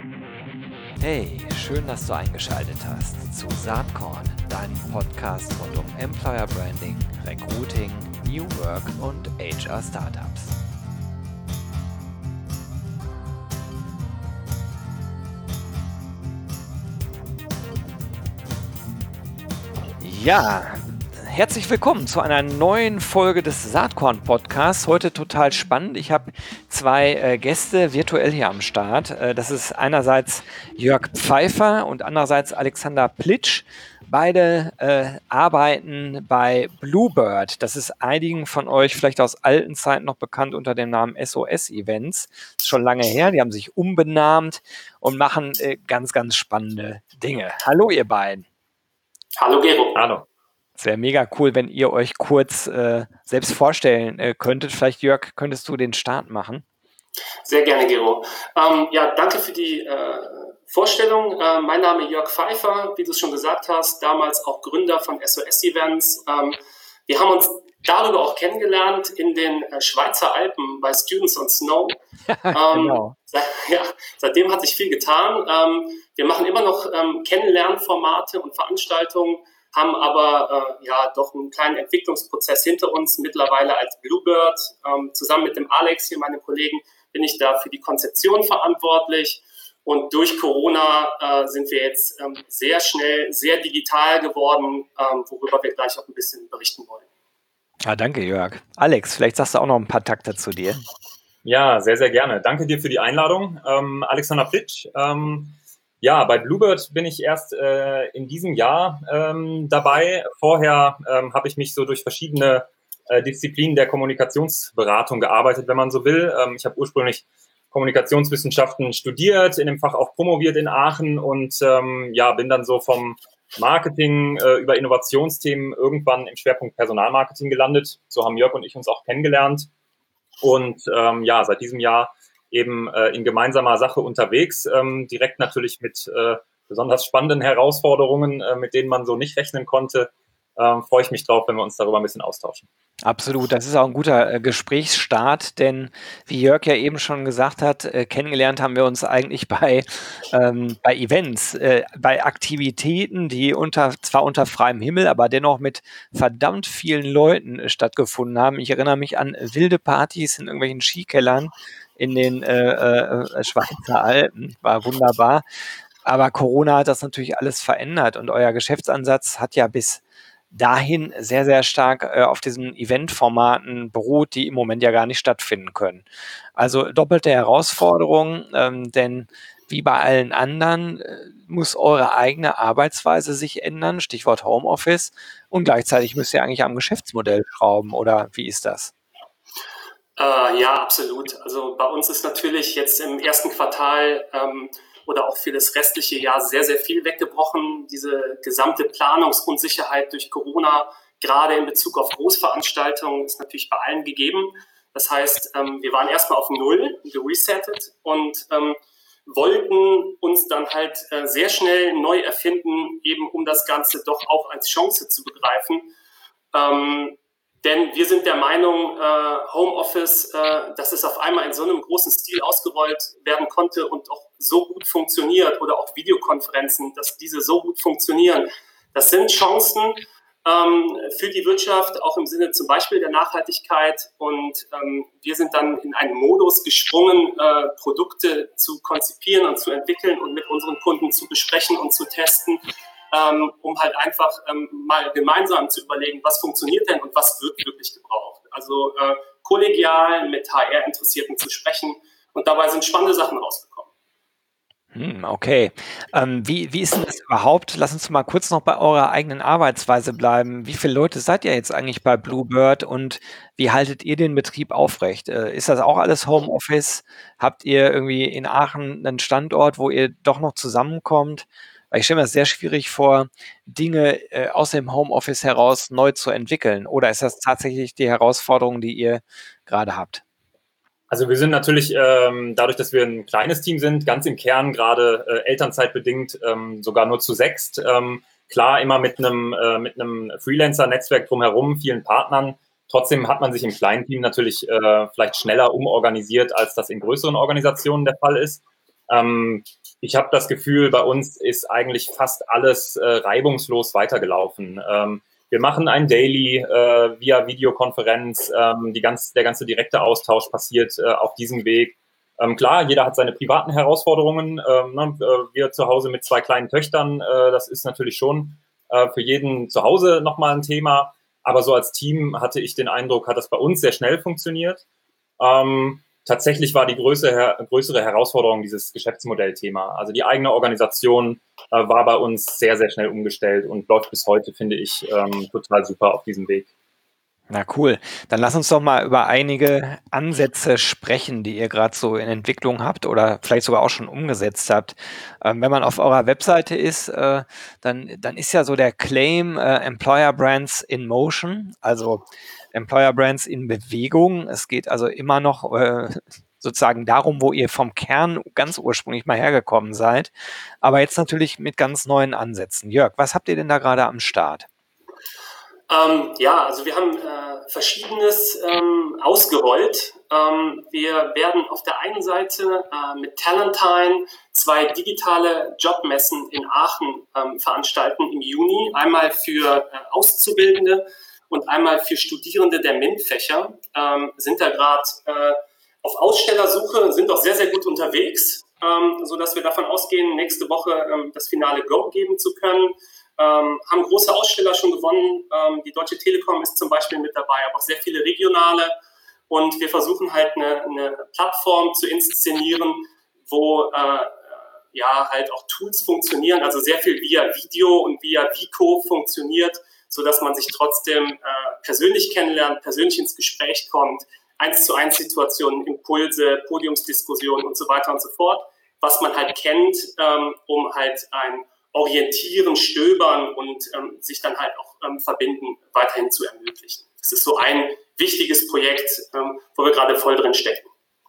Hey, schön, dass du eingeschaltet hast zu Saatkorn, deinem Podcast rund um Employer Branding, Recruiting, New Work und HR Startups. Ja, herzlich willkommen zu einer neuen Folge des Saatkorn-Podcasts. Heute total spannend. Ich habe zwei Gäste virtuell hier am Start. Das ist einerseits Jörg Pfeiffer und andererseits Alexander Plitsch. Beide arbeiten bei Bluebird. Das ist einigen von euch vielleicht aus alten Zeiten noch bekannt unter dem Namen SOS Events. Das ist schon lange her. Die haben sich umbenannt und machen ganz, ganz spannende Dinge. Hallo, ihr beiden. Hallo Gero. Hallo. Es wäre mega cool, wenn ihr euch kurz selbst vorstellen könntet. Vielleicht, Jörg, könntest du den Start machen? Sehr gerne, Gero. Danke für die Vorstellung. Mein Name ist Jörg Pfeiffer, wie du es schon gesagt hast, damals auch Gründer von SOS Events. Wir haben uns darüber auch kennengelernt in den Schweizer Alpen bei Students on Snow. Genau. Seitdem hat sich viel getan. Wir machen immer noch Kennenlernformate und Veranstaltungen, haben aber doch einen kleinen Entwicklungsprozess hinter uns. Mittlerweile als Bluebird, zusammen mit dem Alex, hier meinem Kollegen, bin ich da für die Konzeption verantwortlich. Und durch Corona sind wir jetzt sehr schnell, sehr digital geworden, worüber wir gleich auch ein bisschen berichten wollen. Ja, danke, Jörg. Alex, vielleicht sagst du auch noch ein paar Takte zu dir. Ja, sehr, sehr gerne. Danke dir für die Einladung. Alexander Plitsch. Bei Bluebird bin ich erst in diesem Jahr dabei. Vorher habe ich mich so durch verschiedene Disziplinen der Kommunikationsberatung gearbeitet, wenn man so will. Ich habe ursprünglich Kommunikationswissenschaften studiert, in dem Fach auch promoviert in Aachen und bin dann so vom Marketing über Innovationsthemen irgendwann im Schwerpunkt Personalmarketing gelandet. So haben Jörg und ich uns auch kennengelernt und seit diesem Jahr eben in gemeinsamer Sache unterwegs, direkt natürlich mit besonders spannenden Herausforderungen, mit denen man so nicht rechnen konnte. Freue ich mich drauf, wenn wir uns darüber ein bisschen austauschen. Absolut, das ist auch ein guter Gesprächsstart, denn wie Jörg ja eben schon gesagt hat, kennengelernt haben wir uns eigentlich bei Events, bei Aktivitäten, die zwar unter freiem Himmel, aber dennoch mit verdammt vielen Leuten stattgefunden haben. Ich erinnere mich an wilde Partys in irgendwelchen Skikellern in den Schweizer Alpen, war wunderbar. Aber Corona hat das natürlich alles verändert und euer Geschäftsansatz hat ja bis dahin sehr, sehr stark auf diesen Eventformaten beruht, die im Moment ja gar nicht stattfinden können. Also doppelte Herausforderung, denn wie bei allen anderen muss eure eigene Arbeitsweise sich ändern, Stichwort Homeoffice, und gleichzeitig müsst ihr eigentlich am Geschäftsmodell schrauben, oder wie ist das? Ja, absolut. Also bei uns ist natürlich jetzt im ersten Quartal oder auch für das restliche Jahr sehr, sehr viel weggebrochen. Diese gesamte Planungsunsicherheit durch Corona, gerade in Bezug auf Großveranstaltungen, ist natürlich bei allen gegeben. Das heißt, wir waren erstmal auf Null, geresettet und wollten uns dann halt sehr schnell neu erfinden, eben um das Ganze doch auch als Chance zu begreifen. Denn wir sind der Meinung, Homeoffice, dass es auf einmal in so einem großen Stil ausgerollt werden konnte und auch so gut funktioniert, oder auch Videokonferenzen, dass diese so gut funktionieren. Das sind Chancen für die Wirtschaft, auch im Sinne zum Beispiel der Nachhaltigkeit. Und wir sind dann in einen Modus gesprungen, Produkte zu konzipieren und zu entwickeln und mit unseren Kunden zu besprechen und zu testen, um halt einfach mal gemeinsam zu überlegen, was funktioniert denn und was wird wirklich gebraucht. Also kollegial mit HR-Interessierten zu sprechen, und dabei sind spannende Sachen rausgekommen. Okay. Wie ist denn das überhaupt? Lass uns mal kurz noch bei eurer eigenen Arbeitsweise bleiben. Wie viele Leute seid ihr jetzt eigentlich bei Bluebird und wie haltet ihr den Betrieb aufrecht? Ist das auch alles Homeoffice? Habt ihr irgendwie in Aachen einen Standort, wo ihr doch noch zusammenkommt? Weil ich stelle mir das sehr schwierig vor, Dinge aus dem Homeoffice heraus neu zu entwickeln. Oder ist das tatsächlich die Herausforderung, die ihr gerade habt? Also wir sind natürlich, dadurch, dass wir ein kleines Team sind, ganz im Kern gerade elternzeitbedingt sogar nur zu 6. Klar, immer mit einem Freelancer-Netzwerk drumherum, vielen Partnern. Trotzdem hat man sich im kleinen Team natürlich vielleicht schneller umorganisiert, als das in größeren Organisationen der Fall ist. Ich habe das Gefühl, bei uns ist eigentlich fast alles reibungslos weitergelaufen. Wir machen ein Daily via Videokonferenz. Der ganze direkte Austausch passiert auf diesem Weg. Klar, jeder hat seine privaten Herausforderungen. Wir zu Hause mit 2 kleinen Töchtern, das ist natürlich schon für jeden zu Hause nochmal ein Thema. Aber so als Team hatte ich den Eindruck, hat das bei uns sehr schnell funktioniert. Tatsächlich war die größere Herausforderung dieses Geschäftsmodellthema. Also die eigene Organisation war bei uns sehr, sehr schnell umgestellt und läuft bis heute, finde ich, total super auf diesem Weg. Na cool. Dann lass uns doch mal über einige Ansätze sprechen, die ihr gerade so in Entwicklung habt oder vielleicht sogar auch schon umgesetzt habt. Wenn man auf eurer Webseite ist, dann ist ja so der Claim Employer Brands in Motion, also Employer Brands in Bewegung. Es geht also immer noch sozusagen darum, wo ihr vom Kern ganz ursprünglich mal hergekommen seid, aber jetzt natürlich mit ganz neuen Ansätzen. Jörg, was habt ihr denn da gerade am Start? Also wir haben Verschiedenes ausgerollt. Wir werden auf der einen Seite mit Talentine 2 digitale Jobmessen in Aachen veranstalten im Juni. Einmal für Auszubildende und einmal für Studierende der MINT-Fächer. Sind da gerade auf Ausstellersuche und sind auch sehr, sehr gut unterwegs, sodass wir davon ausgehen, nächste Woche das finale Go geben zu können. Haben große Aussteller schon gewonnen. Die Deutsche Telekom ist zum Beispiel mit dabei, aber auch sehr viele regionale. Und wir versuchen halt eine Plattform zu inszenieren, wo halt auch Tools funktionieren, also sehr viel via Video und via Vico funktioniert, sodass man sich trotzdem persönlich kennenlernt, persönlich ins Gespräch kommt, 1:1 Situationen, Impulse, Podiumsdiskussionen und so weiter und so fort, was man halt kennt, um halt ein Orientieren, Stöbern und sich dann halt auch verbinden, weiterhin zu ermöglichen. Das ist so ein wichtiges Projekt, wo wir gerade voll drin stecken.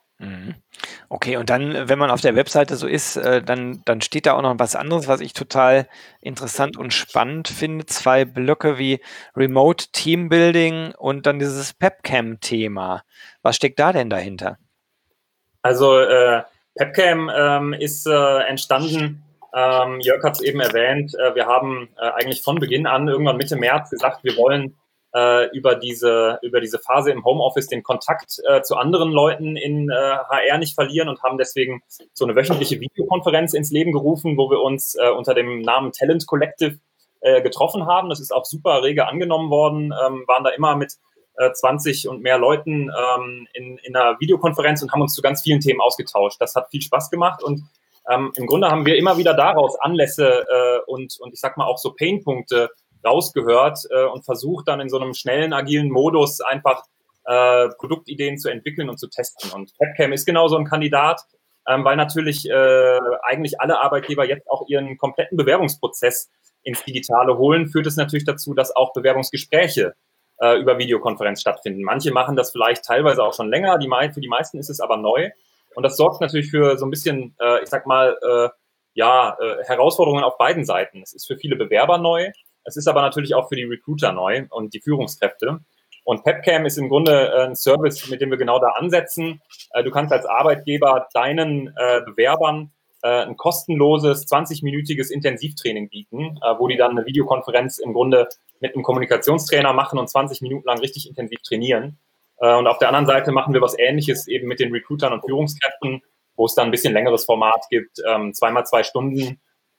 Okay, und dann, wenn man auf der Webseite so ist, dann steht da auch noch was anderes, was ich total interessant und spannend finde. 2 Blöcke wie Remote Teambuilding und dann dieses PepCam-Thema. Was steckt da denn dahinter? Also PepCam ist entstanden. Jörg hat es eben erwähnt, wir haben eigentlich von Beginn an, irgendwann Mitte März, gesagt, wir wollen über diese Phase im Homeoffice den Kontakt zu anderen Leuten in HR nicht verlieren und haben deswegen so eine wöchentliche Videokonferenz ins Leben gerufen, wo wir uns unter dem Namen Talent Collective getroffen haben. Das ist auch super rege angenommen worden, waren da immer mit 20 und mehr Leuten in einer Videokonferenz und haben uns zu ganz vielen Themen ausgetauscht. Das hat viel Spaß gemacht und im Grunde haben wir immer wieder daraus Anlässe und ich sag mal auch so Painpunkte rausgehört und versucht dann in so einem schnellen, agilen Modus einfach Produktideen zu entwickeln und zu testen. Und PepCam ist genau so ein Kandidat, weil natürlich eigentlich alle Arbeitgeber jetzt auch ihren kompletten Bewerbungsprozess ins Digitale holen, führt es natürlich dazu, dass auch Bewerbungsgespräche über Videokonferenz stattfinden. Manche machen das vielleicht teilweise auch schon länger, für die meisten ist es aber neu. Und das sorgt natürlich für so ein bisschen, Herausforderungen auf beiden Seiten. Es ist für viele Bewerber neu, es ist aber natürlich auch für die Recruiter neu und die Führungskräfte. Und PepCam ist im Grunde ein Service, mit dem wir genau da ansetzen. Du kannst als Arbeitgeber deinen Bewerbern ein kostenloses 20-minütiges Intensivtraining bieten, wo die dann eine Videokonferenz im Grunde mit einem Kommunikationstrainer machen und 20 Minuten lang richtig intensiv trainieren. Und auf der anderen Seite machen wir was Ähnliches eben mit den Recruitern und Führungskräften, wo es dann ein bisschen längeres Format gibt, 2x2 Stunden,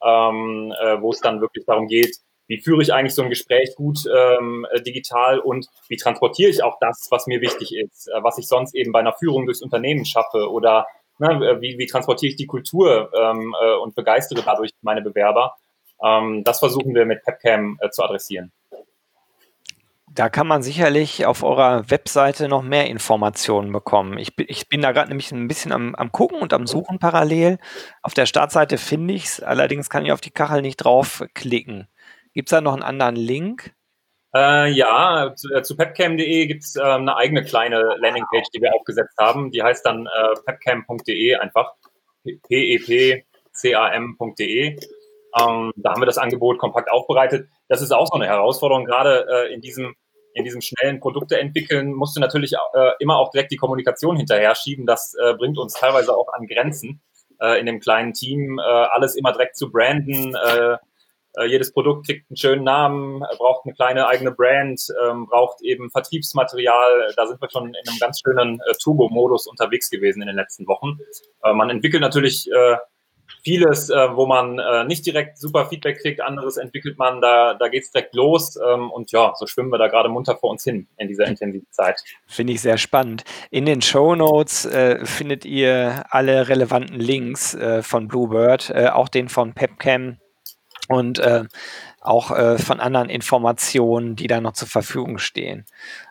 wo es dann wirklich darum geht, wie führe ich eigentlich so ein Gespräch gut digital und wie transportiere ich auch das, was mir wichtig ist, was ich sonst eben bei einer Führung durchs Unternehmen schaffe oder wie transportiere ich die Kultur und begeistere dadurch meine Bewerber. Das versuchen wir mit PepCam zu adressieren. Da kann man sicherlich auf eurer Webseite noch mehr Informationen bekommen. Ich bin da gerade nämlich ein bisschen am Gucken und am Suchen parallel. Auf der Startseite finde ich es, allerdings kann ich auf die Kachel nicht draufklicken. Gibt es da noch einen anderen Link? Zu pepcam.de gibt es eine eigene kleine Landingpage, die wir aufgesetzt haben. Die heißt dann pepcam.de einfach, pepcam.de. Da haben wir das Angebot kompakt aufbereitet. Das ist auch so eine Herausforderung, gerade in diesem schnellen Produkte entwickeln, musst du natürlich immer auch direkt die Kommunikation hinterher schieben. Das bringt uns teilweise auch an Grenzen. in dem kleinen Team, alles immer direkt zu branden. Jedes Produkt kriegt einen schönen Namen, braucht eine kleine eigene Brand, braucht eben Vertriebsmaterial. Da sind wir schon in einem ganz schönen Turbo-Modus unterwegs gewesen in den letzten Wochen. Man entwickelt natürlich vieles, wo man nicht direkt super Feedback kriegt, anderes entwickelt man, da geht es direkt los und ja, so schwimmen wir da gerade munter vor uns hin in dieser intensiven Zeit. Finde ich sehr spannend. In den Shownotes findet ihr alle relevanten Links von Bluebird, auch den von PepCam und auch von anderen Informationen, die da noch zur Verfügung stehen.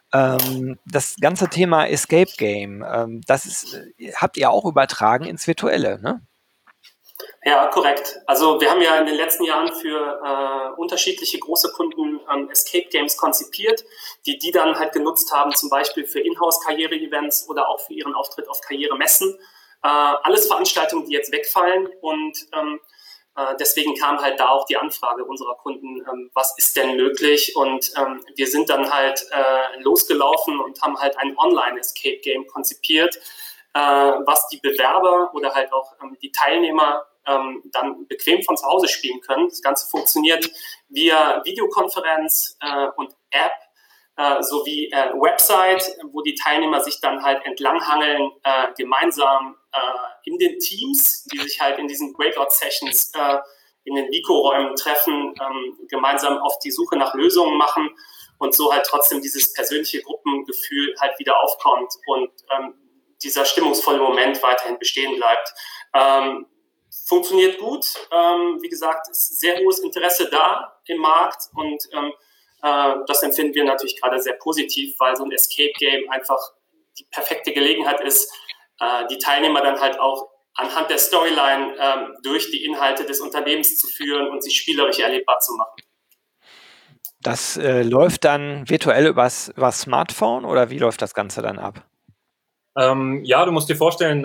Das ganze Thema Escape Game, habt ihr auch übertragen ins Virtuelle, ne? Ja, korrekt. Also wir haben ja in den letzten Jahren für unterschiedliche große Kunden Escape Games konzipiert, die dann halt genutzt haben, zum Beispiel für Inhouse-Karriere-Events oder auch für ihren Auftritt auf Karrieremessen. Alles Veranstaltungen, die jetzt wegfallen und deswegen kam halt da auch die Anfrage unserer Kunden, was ist denn möglich? Und wir sind dann halt losgelaufen und haben halt ein Online-Escape-Game konzipiert, was die Bewerber oder halt auch die Teilnehmer dann bequem von zu Hause spielen können. Das Ganze funktioniert via Videokonferenz und App sowie Website, wo die Teilnehmer sich dann halt entlanghangeln, gemeinsam in den Teams, die sich halt in diesen Breakout-Sessions in den Vico-Räumen treffen, gemeinsam auf die Suche nach Lösungen machen und so halt trotzdem dieses persönliche Gruppengefühl halt wieder aufkommt und dieser stimmungsvolle Moment weiterhin bestehen bleibt. Funktioniert gut. Wie gesagt, ist sehr hohes Interesse da im Markt und das empfinden wir natürlich gerade sehr positiv, weil so ein Escape-Game einfach die perfekte Gelegenheit ist, die Teilnehmer dann halt auch anhand der Storyline durch die Inhalte des Unternehmens zu führen und sie spielerisch erlebbar zu machen. Das läuft dann virtuell übers Smartphone oder wie läuft das Ganze dann ab? Ja, du musst dir vorstellen,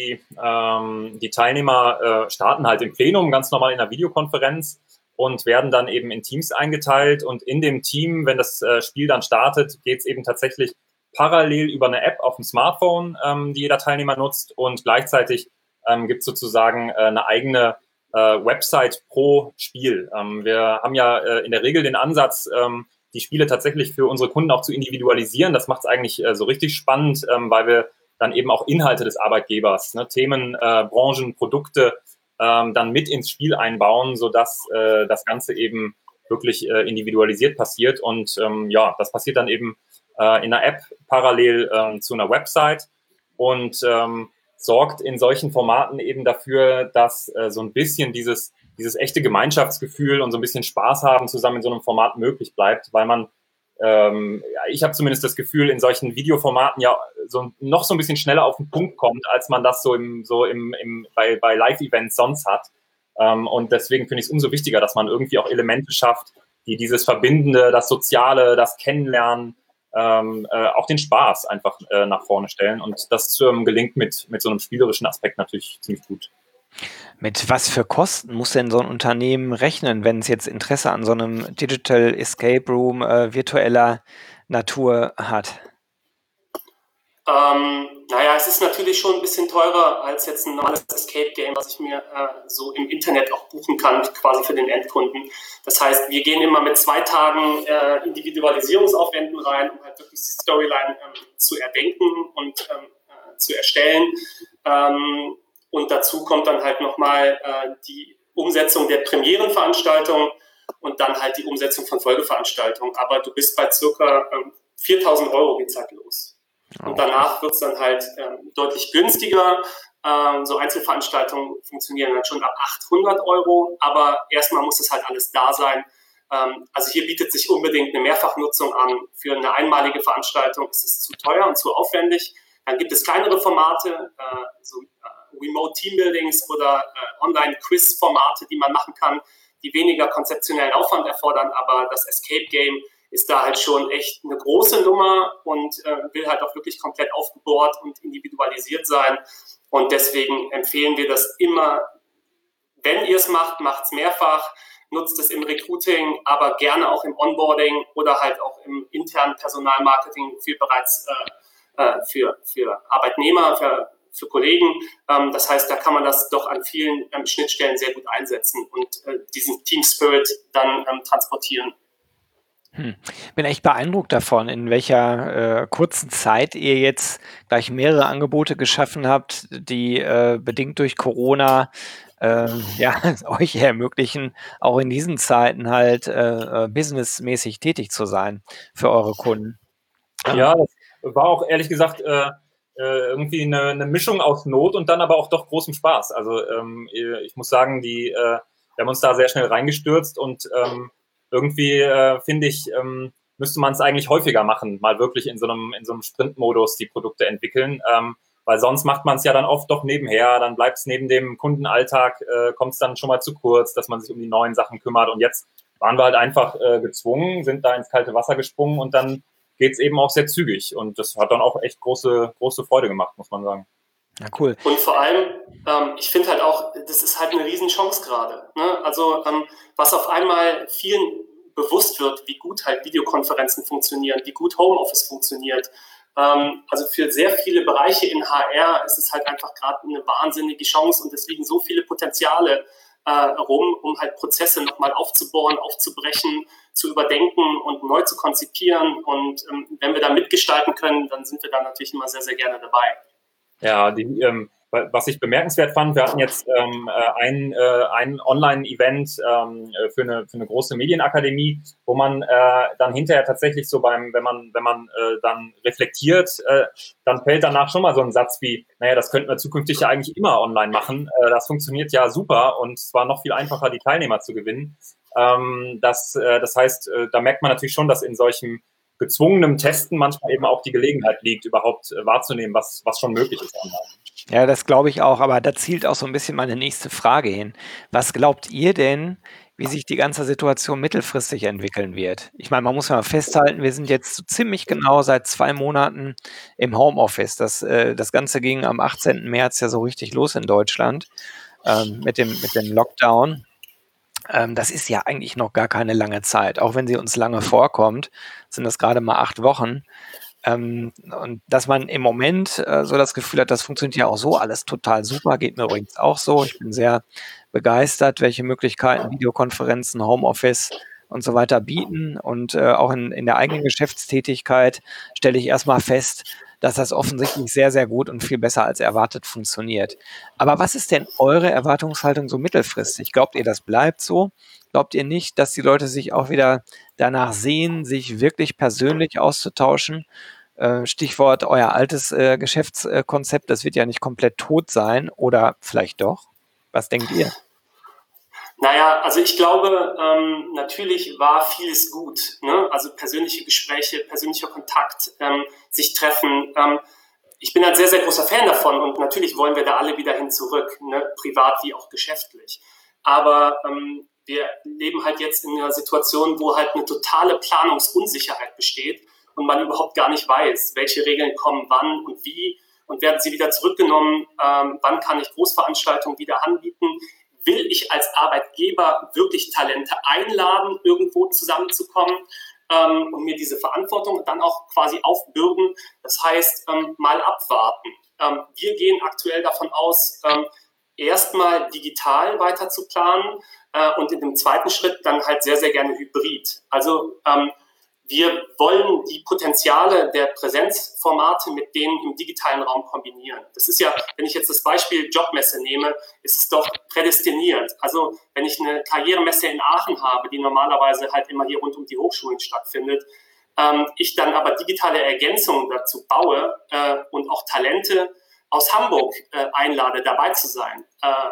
die Teilnehmer starten halt im Plenum, ganz normal in einer Videokonferenz und werden dann eben in Teams eingeteilt. Und in dem Team, wenn das Spiel dann startet, geht es eben tatsächlich parallel über eine App auf dem Smartphone, die jeder Teilnehmer nutzt. Und gleichzeitig gibt es sozusagen eine eigene Website pro Spiel. Wir haben ja in der Regel den Ansatz, die Spiele tatsächlich für unsere Kunden auch zu individualisieren. Das macht es eigentlich so richtig spannend, weil wir dann eben auch Inhalte des Arbeitgebers, ne, Themen, Branchen, Produkte dann mit ins Spiel einbauen, sodass das Ganze eben wirklich individualisiert passiert. Und ja, das passiert dann eben in einer App parallel zu einer Website und sorgt in solchen Formaten eben dafür, dass so ein bisschen dieses echte Gemeinschaftsgefühl und so ein bisschen Spaß haben zusammen in so einem Format möglich bleibt, weil man, ich habe zumindest das Gefühl, in solchen Videoformaten ja noch so ein bisschen schneller auf den Punkt kommt, als man das bei Live-Events sonst hat. Und deswegen finde ich es umso wichtiger, dass man irgendwie auch Elemente schafft, die dieses Verbindende, das Soziale, das Kennenlernen, auch den Spaß einfach nach vorne stellen. Und das gelingt mit so einem spielerischen Aspekt natürlich ziemlich gut. Mit was für Kosten muss denn so ein Unternehmen rechnen, wenn es jetzt Interesse an so einem Digital Escape Room virtueller Natur hat? Naja, es ist natürlich schon ein bisschen teurer als jetzt ein normales Escape-Game, was ich mir so im Internet auch buchen kann, quasi für den Endkunden. Das heißt, wir gehen immer mit 2 Tagen Individualisierungsaufwänden rein, um halt wirklich die Storyline zu erdenken und zu erstellen. Und dazu kommt dann halt nochmal die Umsetzung der Premierenveranstaltung und dann halt die Umsetzung von Folgeveranstaltungen. Aber du bist bei circa 4.000 € geht's halt los. Und danach wird es dann halt deutlich günstiger. So Einzelveranstaltungen funktionieren dann schon ab 800 €, aber erstmal muss es halt alles da sein. Also hier bietet sich unbedingt eine Mehrfachnutzung an. Für eine einmalige Veranstaltung ist es zu teuer und zu aufwendig. Dann gibt es kleinere Formate, Remote Teambuildings oder Online-Quiz-Formate, die man machen kann, die weniger konzeptionellen Aufwand erfordern, aber das Escape Game ist da halt schon echt eine große Nummer und will halt auch wirklich komplett aufgebohrt und individualisiert sein. Und deswegen empfehlen wir das immer, wenn ihr es macht, macht es mehrfach, nutzt es im Recruiting, aber gerne auch im Onboarding oder halt auch im internen Personalmarketing für bereits für Arbeitnehmer, für Kollegen. Das heißt, da kann man das doch an vielen Schnittstellen sehr gut einsetzen und diesen Team Spirit dann transportieren. Bin echt beeindruckt davon, in welcher kurzen Zeit ihr jetzt gleich mehrere Angebote geschaffen habt, die bedingt durch Corona euch ermöglichen, auch in diesen Zeiten halt businessmäßig tätig zu sein für eure Kunden. Ja, das war auch ehrlich gesagt irgendwie eine Mischung aus Not und dann aber auch doch großem Spaß. Also ich muss sagen, wir haben uns da sehr schnell reingestürzt und irgendwie finde ich, müsste man es eigentlich häufiger machen, mal wirklich in so einem Sprint-Modus die Produkte entwickeln, weil sonst macht man es ja dann oft doch nebenher, dann bleibt es neben dem Kundenalltag, kommt es dann schon mal zu kurz, dass man sich um die neuen Sachen kümmert und jetzt waren wir halt einfach gezwungen, sind da ins kalte Wasser gesprungen und dann geht es eben auch sehr zügig und das hat dann auch echt große Freude gemacht, muss man sagen. Ja, cool. Und vor allem, ich finde halt auch, das ist halt eine Riesenchance gerade. Ne? Also was auf einmal vielen bewusst wird, wie gut halt Videokonferenzen funktionieren, wie gut Homeoffice funktioniert. Also für sehr viele Bereiche in HR ist es halt einfach gerade eine wahnsinnige Chance und es liegen so viele Potenziale rum, um halt Prozesse nochmal aufzubohren, aufzubrechen, zu überdenken und neu zu konzipieren. Und wenn wir da mitgestalten können, dann sind wir da natürlich immer sehr, sehr gerne dabei. Ja, was ich bemerkenswert fand, wir hatten jetzt ein Online-Event für eine große Medienakademie, wo man dann hinterher tatsächlich so wenn man dann reflektiert, dann fällt danach schon mal so ein Satz wie, naja, das könnten wir zukünftig ja eigentlich immer online machen. Das funktioniert ja super und es war noch viel einfacher, die Teilnehmer zu gewinnen. Das heißt, da merkt man natürlich schon, dass in solchen gezwungenem Testen manchmal eben auch die Gelegenheit liegt, überhaupt wahrzunehmen, was schon möglich ist online. Ja, das glaube ich auch, aber da zielt auch so ein bisschen meine nächste Frage hin. Was glaubt ihr denn, wie sich die ganze Situation mittelfristig entwickeln wird? Ich meine, man muss ja mal festhalten, wir sind jetzt so ziemlich genau seit 2 Monaten im Homeoffice. Das Ganze ging am 18. März ja so richtig los in Deutschland mit dem Lockdown. Das ist ja eigentlich noch gar keine lange Zeit. Auch wenn sie uns lange vorkommt, sind das gerade mal 8 Wochen. Und dass man im Moment so das Gefühl hat, das funktioniert ja auch so alles total super, geht mir übrigens auch so. Ich bin sehr begeistert, welche Möglichkeiten Videokonferenzen, Homeoffice und so weiter bieten. Und auch in der eigenen Geschäftstätigkeit stelle ich erstmal fest, dass das offensichtlich sehr, sehr gut und viel besser als erwartet funktioniert. Aber was ist denn eure Erwartungshaltung so mittelfristig? Glaubt ihr, das bleibt so? Glaubt ihr nicht, dass die Leute sich auch wieder danach sehen, sich wirklich persönlich auszutauschen? Stichwort euer altes Geschäftskonzept, das wird ja nicht komplett tot sein oder vielleicht doch? Was denkt ihr? Naja, also ich glaube, natürlich war vieles gut. Ne? Also persönliche Gespräche, persönlicher Kontakt, sich treffen. Ich bin ein sehr, sehr großer Fan davon und natürlich wollen wir da alle wieder hin zurück, ne? Privat wie auch geschäftlich. Aber wir leben halt jetzt in einer Situation, wo halt eine totale Planungsunsicherheit besteht und man überhaupt gar nicht weiß, welche Regeln kommen wann und wie und werden sie wieder zurückgenommen, wann kann ich Großveranstaltungen wieder anbieten. Will ich als Arbeitgeber wirklich Talente einladen, irgendwo zusammenzukommen und mir diese Verantwortung dann auch quasi aufbürden? Das heißt, mal abwarten. Wir gehen aktuell davon aus, erstmal digital weiter zu planen und in dem zweiten Schritt dann halt sehr, sehr gerne hybrid. Also wir wollen die Potenziale der Präsenzformate mit denen im digitalen Raum kombinieren. Das ist ja, wenn ich jetzt das Beispiel Jobmesse nehme, ist es doch prädestiniert. Also wenn ich eine Karrieremesse in Aachen habe, die normalerweise halt immer hier rund um die Hochschulen stattfindet, ich dann aber digitale Ergänzungen dazu baue und auch Talente aus Hamburg einlade, dabei zu sein,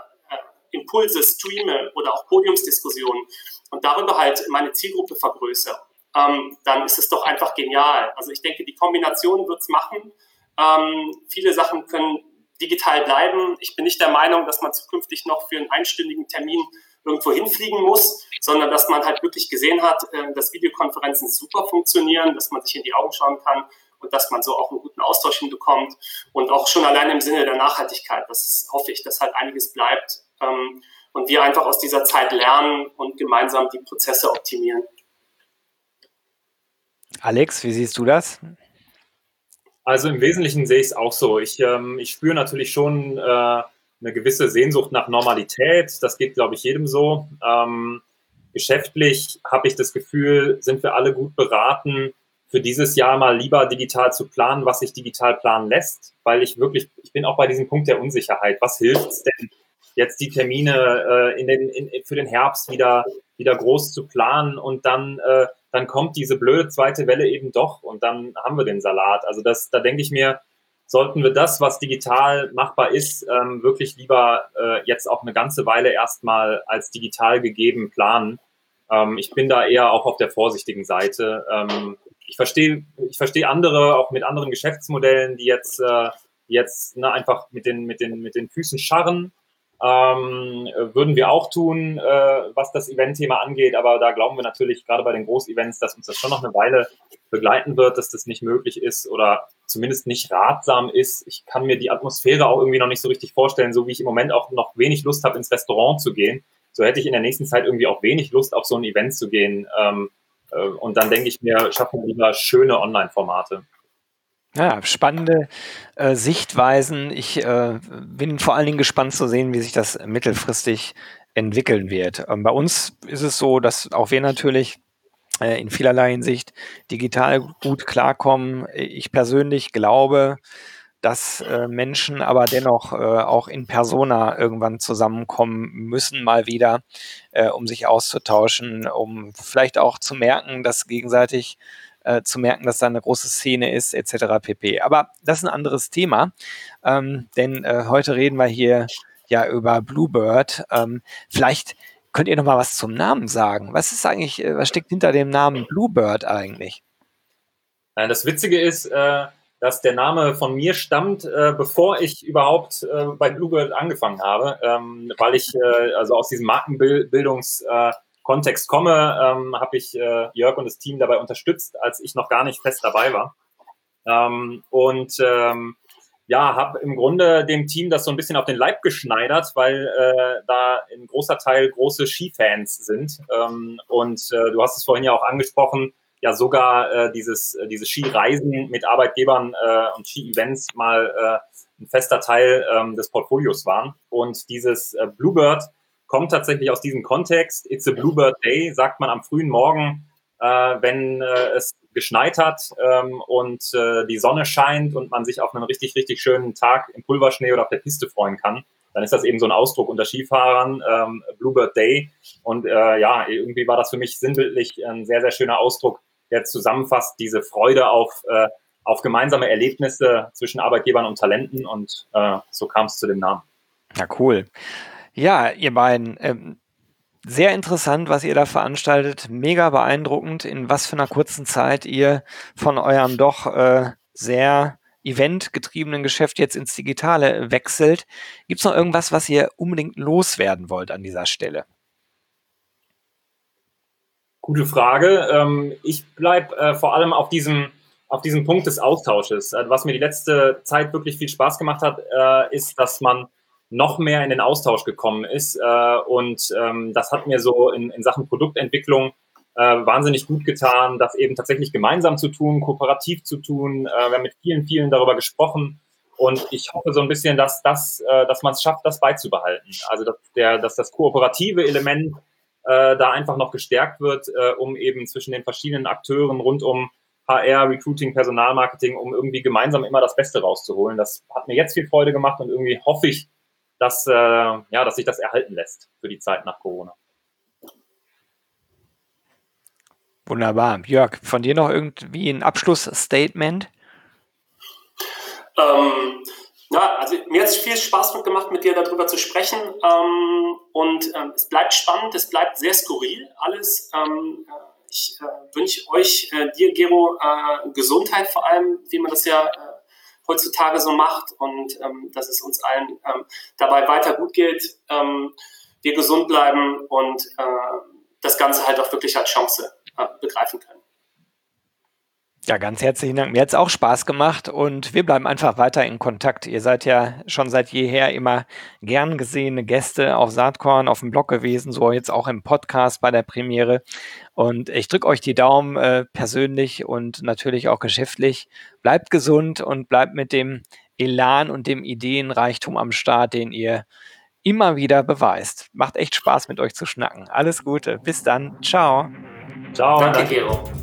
Impulse streame oder auch Podiumsdiskussionen und darüber halt meine Zielgruppe vergrößere. Dann ist es doch einfach genial. Also ich denke, die Kombination wird es machen. Viele Sachen können digital bleiben. Ich bin nicht der Meinung, dass man zukünftig noch für einen einstündigen Termin irgendwo hinfliegen muss, sondern dass man halt wirklich gesehen hat, dass Videokonferenzen super funktionieren, dass man sich in die Augen schauen kann und dass man so auch einen guten Austausch hinbekommt und auch schon allein im Sinne der Nachhaltigkeit. Das hoffe ich, dass halt einiges bleibt und wir einfach aus dieser Zeit lernen und gemeinsam die Prozesse optimieren. Alex, wie siehst du das? Also im Wesentlichen sehe ich es auch so. Ich spüre natürlich schon eine gewisse Sehnsucht nach Normalität. Das geht, glaube ich, jedem so. Geschäftlich habe ich das Gefühl, sind wir alle gut beraten, für dieses Jahr mal lieber digital zu planen, was sich digital planen lässt, weil ich bin auch bei diesem Punkt der Unsicherheit. Was hilft es denn, jetzt die Termine für den Herbst wieder groß zu planen und dann kommt diese blöde zweite Welle eben doch und dann haben wir den Salat. Also da denke ich mir, sollten wir das, was digital machbar ist, wirklich lieber jetzt auch eine ganze Weile erstmal als digital gegeben planen. Ich bin da eher auch auf der vorsichtigen Seite. Ich verstehe andere, auch mit anderen Geschäftsmodellen, die jetzt einfach mit den Füßen scharren. Würden wir auch tun, was das Event-Thema angeht, aber da glauben wir natürlich gerade bei den Groß-Events, dass uns das schon noch eine Weile begleiten wird, dass das nicht möglich ist oder zumindest nicht ratsam ist. Ich kann mir die Atmosphäre auch irgendwie noch nicht so richtig vorstellen, so wie ich im Moment auch noch wenig Lust habe, ins Restaurant zu gehen. So hätte ich in der nächsten Zeit irgendwie auch wenig Lust, auf so ein Event zu gehen. Und dann denke ich mir, schaffen wir lieber schöne Online-Formate. Ja, spannende Sichtweisen. Ich bin vor allen Dingen gespannt zu sehen, wie sich das mittelfristig entwickeln wird. Bei uns ist es so, dass auch wir natürlich in vielerlei Hinsicht digital gut klarkommen. Ich persönlich glaube, dass Menschen aber dennoch auch in Persona irgendwann zusammenkommen müssen, mal wieder, um sich auszutauschen, um vielleicht auch zu merken, dass gegenseitig dass da eine große Szene ist, etc. pp. Aber das ist ein anderes Thema, denn heute reden wir hier ja über Bluebird. Vielleicht könnt ihr noch mal was zum Namen sagen. Was ist eigentlich, was steckt hinter dem Namen Bluebird eigentlich? Das Witzige ist, dass der Name von mir stammt, bevor ich überhaupt bei Bluebird angefangen habe, weil ich also aus diesem Markenbildungskontext komme, habe ich Jörg und das Team dabei unterstützt, als ich noch gar nicht fest dabei war. Ja, habe im Grunde dem Team das so ein bisschen auf den Leib geschneidert, weil da ein großer Teil große Skifans sind. Du hast es vorhin ja auch angesprochen, ja sogar diese Skireisen mit Arbeitgebern und Ski-Events mal ein fester Teil des Portfolios waren. Und dieses Bluebird kommt tatsächlich aus diesem Kontext. It's a Bluebird Day, sagt man am frühen Morgen, wenn es geschneit hat und die Sonne scheint und man sich auf einen richtig, richtig schönen Tag im Pulverschnee oder auf der Piste freuen kann. Dann ist das eben so ein Ausdruck unter Skifahrern, Bluebird Day. Und ja, irgendwie war das für mich sinnbildlich ein sehr, sehr schöner Ausdruck, der zusammenfasst diese Freude auf gemeinsame Erlebnisse zwischen Arbeitgebern und Talenten. Und so kam es zu dem Namen. Ja, cool. Ja, ihr beiden, sehr interessant, was ihr da veranstaltet. Mega beeindruckend, in was für einer kurzen Zeit ihr von eurem doch sehr eventgetriebenen Geschäft jetzt ins Digitale wechselt. Gibt es noch irgendwas, was ihr unbedingt loswerden wollt an dieser Stelle? Gute Frage. Ich bleibe vor allem auf diesem Punkt des Austausches. Was mir die letzte Zeit wirklich viel Spaß gemacht hat, ist, dass man noch mehr in den Austausch gekommen ist. Das hat mir so in Sachen Produktentwicklung wahnsinnig gut getan, das eben tatsächlich gemeinsam zu tun, kooperativ zu tun. Wir haben mit vielen, vielen darüber gesprochen. Und ich hoffe so ein bisschen, dass man es schafft, das beizubehalten. Also dass das kooperative Element da einfach noch gestärkt wird, um eben zwischen den verschiedenen Akteuren rund um HR, Recruiting, Personalmarketing, um irgendwie gemeinsam immer das Beste rauszuholen. Das hat mir jetzt viel Freude gemacht und irgendwie hoffe ich, dass sich das erhalten lässt für die Zeit nach Corona. Wunderbar. Jörg, von dir noch irgendwie ein Abschlussstatement? Ja, also mir hat es viel Spaß gemacht, mit dir darüber zu sprechen. Es bleibt spannend, es bleibt sehr skurril alles. Ich wünsche euch, dir, Gero, Gesundheit vor allem, wie man das ja heutzutage so macht und dass es uns allen dabei weiter gut geht, wir gesund bleiben und das Ganze halt auch wirklich als Chance begreifen können. Ja, ganz herzlichen Dank. Mir hat es auch Spaß gemacht und wir bleiben einfach weiter in Kontakt. Ihr seid ja schon seit jeher immer gern gesehene Gäste auf Saatkorn, auf dem Blog gewesen, so jetzt auch im Podcast bei der Premiere. Und ich drücke euch die Daumen persönlich und natürlich auch geschäftlich. Bleibt gesund und bleibt mit dem Elan und dem Ideenreichtum am Start, den ihr immer wieder beweist. Macht echt Spaß, mit euch zu schnacken. Alles Gute. Bis dann. Ciao. Ciao. Danke, Gero.